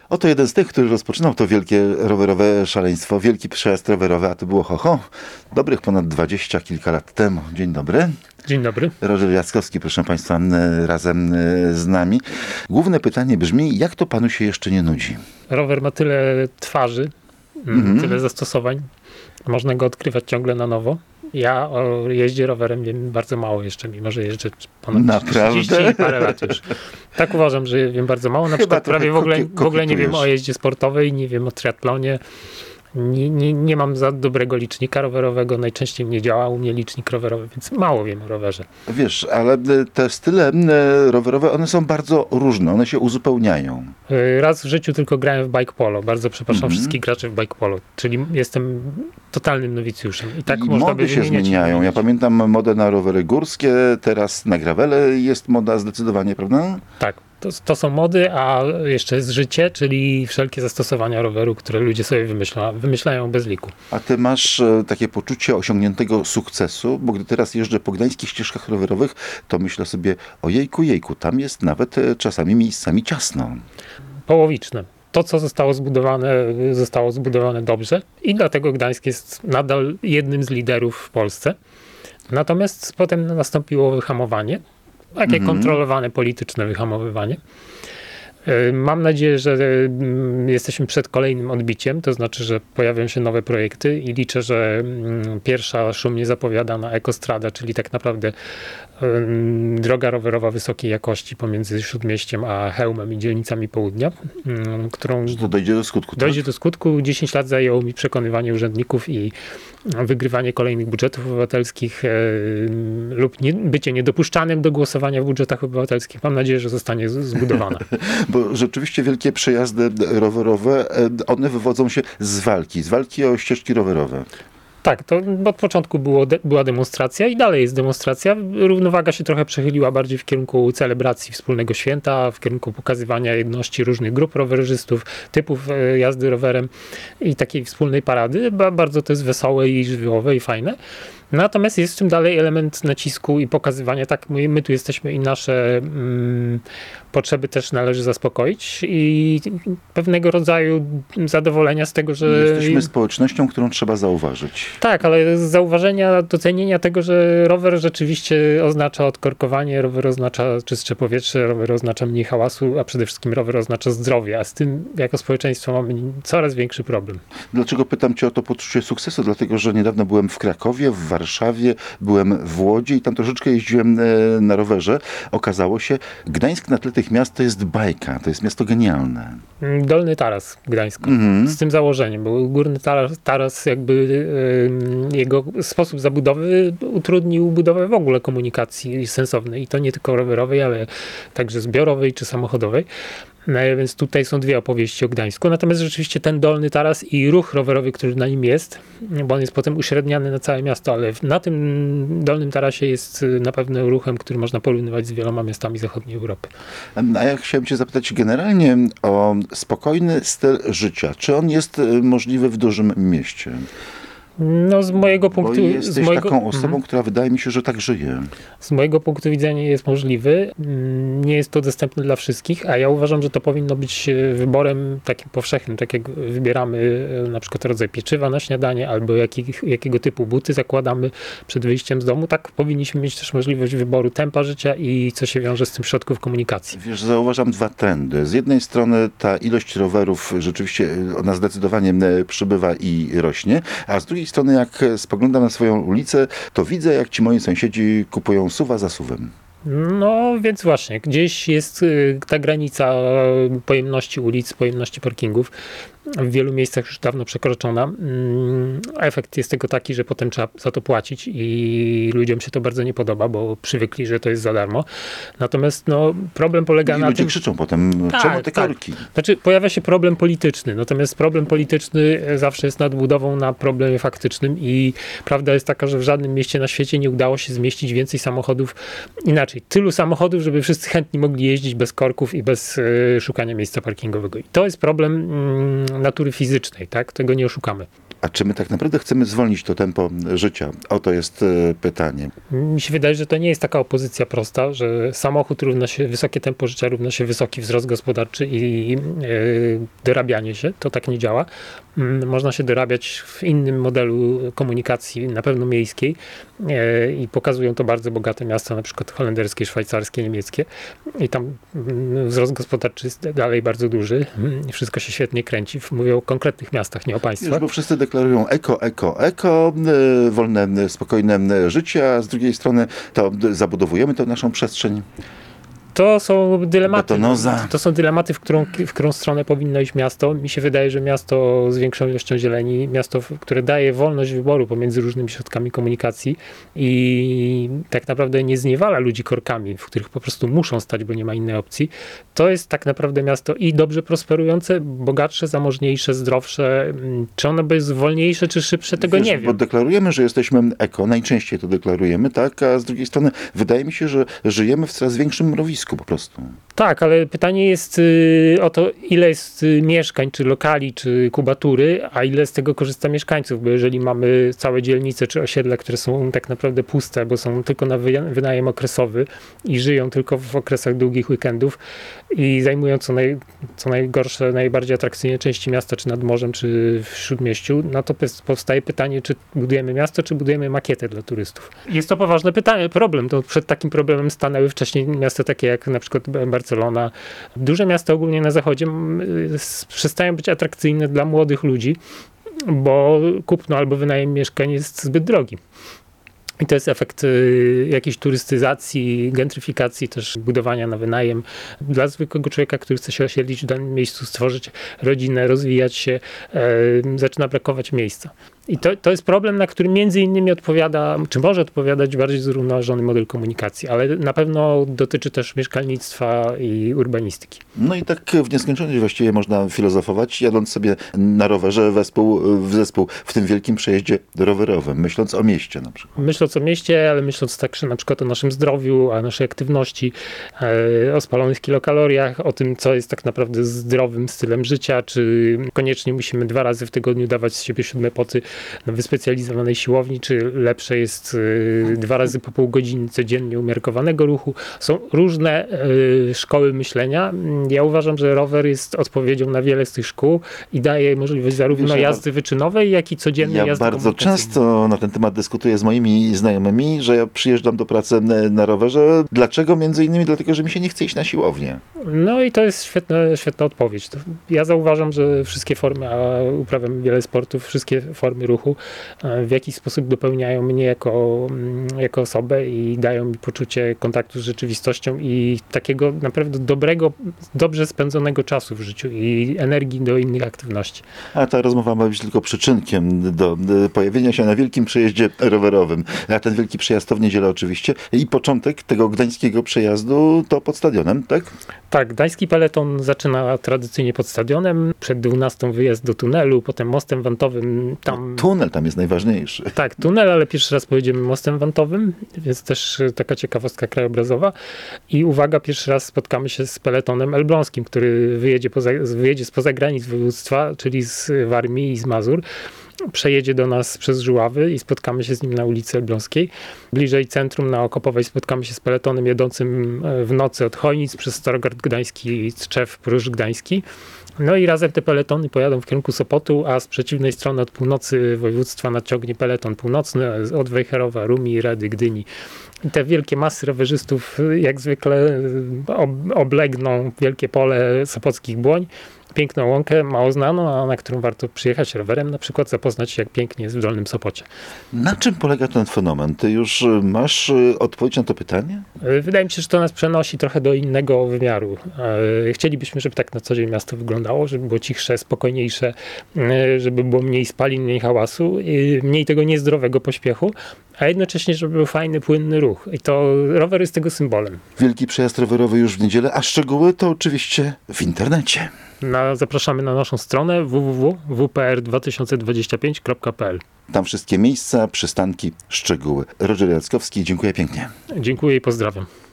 Oto jeden z tych, który rozpoczynał to wielkie rowerowe szaleństwo, wielki przejazd rowerowy, a to było dobrych ponad 20 kilka lat temu. Dzień dobry. Dzień dobry. Roger Jackowski, proszę Państwa, razem z nami. Główne pytanie brzmi, jak to Panu się jeszcze nie nudzi? Rower ma tyle twarzy, tyle zastosowań. Można go odkrywać ciągle na nowo. Ja o jeździe rowerem wiem bardzo mało jeszcze, mimo że jeżdżę ponad 30 i parę lat już. Tak uważam, że wiem bardzo mało. Na przykład prawie w ogóle nie wiem o jeździe sportowej, nie wiem o triatlonie. Nie mam za dobrego licznika rowerowego, najczęściej nie działa u mnie licznik rowerowy, więc mało wiem o rowerze. Wiesz, ale te style rowerowe, one są bardzo różne, one się uzupełniają. Raz w życiu tylko grałem w bike polo, bardzo przepraszam wszystkich graczy w bike polo, czyli jestem totalnym nowicjuszem. I tak można mody by się zmieniają. Ja pamiętam modę na rowery górskie, teraz na gravele jest moda zdecydowanie, prawda? Tak. To są mody, a jeszcze jest życie, czyli wszelkie zastosowania roweru, które ludzie sobie wymyślają bez liku. A ty masz takie poczucie osiągniętego sukcesu, bo gdy teraz jeżdżę po gdańskich ścieżkach rowerowych, to myślę sobie, jejku, tam jest nawet czasami miejscami ciasno. Połowiczne. To, co zostało zbudowane dobrze i dlatego Gdańsk jest nadal jednym z liderów w Polsce. Natomiast potem nastąpiło wyhamowanie. Takie kontrolowane polityczne wyhamowywanie. Mam nadzieję, że jesteśmy przed kolejnym odbiciem, to znaczy, że pojawią się nowe projekty i liczę, że pierwsza szumnie zapowiadana ekostrada, czyli tak naprawdę droga rowerowa wysokiej jakości pomiędzy Śródmieściem a Chełmem i dzielnicami południa, którą to dojdzie do skutku. Dojdzie do skutku. 10 lat zajęło mi przekonywanie urzędników i wygrywanie kolejnych budżetów obywatelskich lub bycie niedopuszczanym do głosowania w budżetach obywatelskich. Mam nadzieję, że zostanie zbudowana. Bo rzeczywiście wielkie przejazdy rowerowe, one wywodzą się z walki o ścieżki rowerowe. Tak, to od początku była demonstracja i dalej jest demonstracja. Równowaga się trochę przechyliła bardziej w kierunku celebracji wspólnego święta, w kierunku pokazywania jedności różnych grup rowerzystów, typów jazdy rowerem i takiej wspólnej parady. Bardzo to jest wesołe i żywiołowe i fajne. Natomiast jest w tym dalej element nacisku i pokazywania, tak, my tu jesteśmy i nasze potrzeby też należy zaspokoić i pewnego rodzaju zadowolenia z tego, że... Jesteśmy społecznością, którą trzeba zauważyć. Tak, ale zauważenia, docenienia tego, że rower rzeczywiście oznacza odkorkowanie, rower oznacza czystsze powietrze, rower oznacza mniej hałasu, a przede wszystkim rower oznacza zdrowie, a z tym jako społeczeństwo mamy coraz większy problem. Dlaczego pytam Cię o to poczucie sukcesu? Dlatego, że niedawno byłem w Krakowie, w Warszawie, byłem w Łodzi i tam troszeczkę jeździłem na rowerze. Okazało się, Gdańsk na tle tych miast to jest bajka, to jest miasto genialne. Dolny Taras Gdańska, z tym założeniem, bo Górny Taras jakby jego sposób zabudowy utrudnił budowę w ogóle komunikacji sensownej i to nie tylko rowerowej, ale także zbiorowej czy samochodowej. No, więc tutaj są dwie opowieści o Gdańsku. Natomiast rzeczywiście ten Dolny Taras i ruch rowerowy, który na nim jest, bo on jest potem uśredniany na całe miasto, ale na tym Dolnym Tarasie jest na pewno ruchem, który można porównywać z wieloma miastami zachodniej Europy. A ja chciałem Cię zapytać generalnie o spokojny styl życia. Czy on jest możliwy w dużym mieście? No z mojego punktu... Bo jesteś taką osobą, która wydaje mi się, że tak żyje. Z mojego punktu widzenia jest możliwy. Nie jest to dostępne dla wszystkich, a ja uważam, że to powinno być wyborem takim powszechnym, tak jak wybieramy na przykład rodzaj pieczywa na śniadanie albo jakiego typu buty zakładamy przed wyjściem z domu, tak powinniśmy mieć też możliwość wyboru tempa życia i co się wiąże z tym środków komunikacji. Wiesz, zauważam dwa trendy. Z jednej strony ta ilość rowerów rzeczywiście ona zdecydowanie przybywa i rośnie, a z drugiej strony jak spoglądam na swoją ulicę, to widzę jak ci moi sąsiedzi kupują suwa za suwem. No więc właśnie, gdzieś jest ta granica pojemności ulic, pojemności parkingów. W wielu miejscach już dawno przekroczona. Efekt jest tego taki, że potem trzeba za to płacić i ludziom się to bardzo nie podoba, bo przywykli, że to jest za darmo. Natomiast problem polega na tym... Ludzie krzyczą potem, czemu te korki? Znaczy pojawia się problem polityczny, natomiast problem polityczny zawsze jest nadbudową na problemie faktycznym i prawda jest taka, że w żadnym mieście na świecie nie udało się zmieścić więcej samochodów, inaczej, tylu samochodów, żeby wszyscy chętni mogli jeździć bez korków i bez szukania miejsca parkingowego. I to jest problem natury fizycznej, tak? Tego nie oszukamy. A czy my tak naprawdę chcemy zwolnić to tempo życia? Oto jest pytanie. Mi się wydaje, że to nie jest taka opozycja prosta, że samochód równa się wysokie tempo życia, równa się wysoki wzrost gospodarczy i dorabianie się. To tak nie działa. Można się dorabiać w innym modelu komunikacji, na pewno miejskiej, i pokazują to bardzo bogate miasta, na przykład holenderskie, szwajcarskie, niemieckie, i tam wzrost gospodarczy jest dalej bardzo duży. Wszystko się świetnie kręci. Mówię o konkretnych miastach, nie o państwach. Wiesz, bo wszyscy deklarują eko, wolne, spokojne życie, a z drugiej strony to zabudowujemy tę naszą przestrzeń. To są dylematy. Betonoza. To są dylematy, w którą stronę powinno iść miasto. Mi się wydaje, że miasto z większą ilością zieleni, miasto, które daje wolność wyboru pomiędzy różnymi środkami komunikacji i tak naprawdę nie zniewala ludzi korkami, w których po prostu muszą stać, bo nie ma innej opcji. To jest tak naprawdę miasto i dobrze prosperujące, bogatsze, zamożniejsze, zdrowsze. Czy ono jest wolniejsze, czy szybsze, tego nie wiem. Bo deklarujemy, że jesteśmy eko, najczęściej to deklarujemy, tak? A z drugiej strony wydaje mi się, że żyjemy w coraz większym mrowisku po prostu. Tak, ale pytanie jest o to, ile jest mieszkań, czy lokali, czy kubatury, a ile z tego korzysta mieszkańców, bo jeżeli mamy całe dzielnice, czy osiedla, które są tak naprawdę puste, bo są tylko na wynajem okresowy i żyją tylko w okresach długich weekendów i zajmują co najgorsze, najbardziej atrakcyjne części miasta, czy nad morzem, czy w Śródmieściu, no to powstaje pytanie, czy budujemy miasto, czy budujemy makietę dla turystów. Jest to poważny problem. To przed takim problemem stanęły wcześniej miasta takie jak na przykład Barcelona. Duże miasta ogólnie na zachodzie przestają być atrakcyjne dla młodych ludzi, bo kupno albo wynajem mieszkań jest zbyt drogi. I to jest efekt jakiejś turystyzacji, gentryfikacji, też budowania na wynajem. Dla zwykłego człowieka, który chce się osiedlić w danym miejscu, stworzyć rodzinę, rozwijać się, zaczyna brakować miejsca. I to jest problem, na który między innymi odpowiada, czy może odpowiadać bardziej zrównoważony model komunikacji, ale na pewno dotyczy też mieszkalnictwa i urbanistyki. No i tak w nieskończoność właściwie można filozofować, jadąc sobie na rowerze w zespół w tym wielkim przejeździe rowerowym, myśląc o mieście na przykład. Myśląc o mieście, ale myśląc także na przykład o naszym zdrowiu, o naszej aktywności, o spalonych kilokaloriach, o tym, co jest tak naprawdę zdrowym stylem życia, czy koniecznie musimy 2 razy w tygodniu dawać z siebie 7 poty na wyspecjalizowanej siłowni, czy lepsze jest 2 razy po pół godziny codziennie umiarkowanego ruchu. Są różne szkoły myślenia. Ja uważam, że rower jest odpowiedzią na wiele z tych szkół i daje możliwość zarówno jazdy wyczynowej, jak i codziennej jazdy bardzo komunikacyjnej. często na ten temat dyskutuję z moimi znajomymi, że ja przyjeżdżam do pracy na rowerze. Dlaczego? Między innymi dlatego, że mi się nie chce iść na siłownię. No i to jest świetna odpowiedź. Ja zauważam, że wszystkie formy, a uprawiam wiele sportów, wszystkie formy ruchu w jakiś sposób dopełniają mnie jako osobę i dają mi poczucie kontaktu z rzeczywistością i takiego naprawdę dobrze spędzonego czasu w życiu i energii do innych aktywności. A ta rozmowa ma być tylko przyczynkiem do pojawienia się na wielkim przejeździe rowerowym. A ten wielki przejazd to w niedzielę oczywiście. I początek tego gdańskiego przejazdu to pod stadionem, tak? Tak, gdański peleton zaczyna tradycyjnie pod stadionem, przed 12 wyjazd do tunelu, potem mostem wantowym. Tunel tam jest najważniejszy. Tak, tunel, ale pierwszy raz pojedziemy mostem wantowym, więc też taka ciekawostka krajobrazowa. I uwaga, pierwszy raz spotkamy się z peletonem elbląskim, który wyjedzie spoza granic województwa, czyli z Warmii i z Mazur. Przejedzie do nas przez Żuławy i spotkamy się z nim na ulicy Elbląskiej. Bliżej centrum na Okopowej spotkamy się z peletonem jadącym w nocy od Chojnic przez Starogard Gdański, Tczew, Pruszcz Gdański. No i razem te peletony pojadą w kierunku Sopotu, a z przeciwnej strony od północy województwa nadciągnie peleton północny od Wejherowa, Rumi, Redy, Gdyni. I te wielkie masy rowerzystów jak zwykle oblegną wielkie pole sopockich Błoń. Piękną łąkę, mało znaną, a na którą warto przyjechać rowerem, na przykład zapoznać się, jak pięknie jest w Dolnym Sopocie. Na czym polega ten fenomen? Ty już masz odpowiedź na to pytanie? Wydaje mi się, że to nas przenosi trochę do innego wymiaru. Chcielibyśmy, żeby tak na co dzień miasto wyglądało, żeby było cichsze, spokojniejsze, żeby było mniej spalin, mniej hałasu, mniej tego niezdrowego pośpiechu, a jednocześnie, żeby był fajny, płynny ruch. I to rower jest tego symbolem. Wielki przejazd rowerowy już w niedzielę, a szczegóły to oczywiście w internecie. Zapraszamy na naszą stronę www.wpr2025.pl. Tam wszystkie miejsca, przystanki, szczegóły. Roger Jackowski, dziękuję pięknie. Dziękuję i pozdrawiam.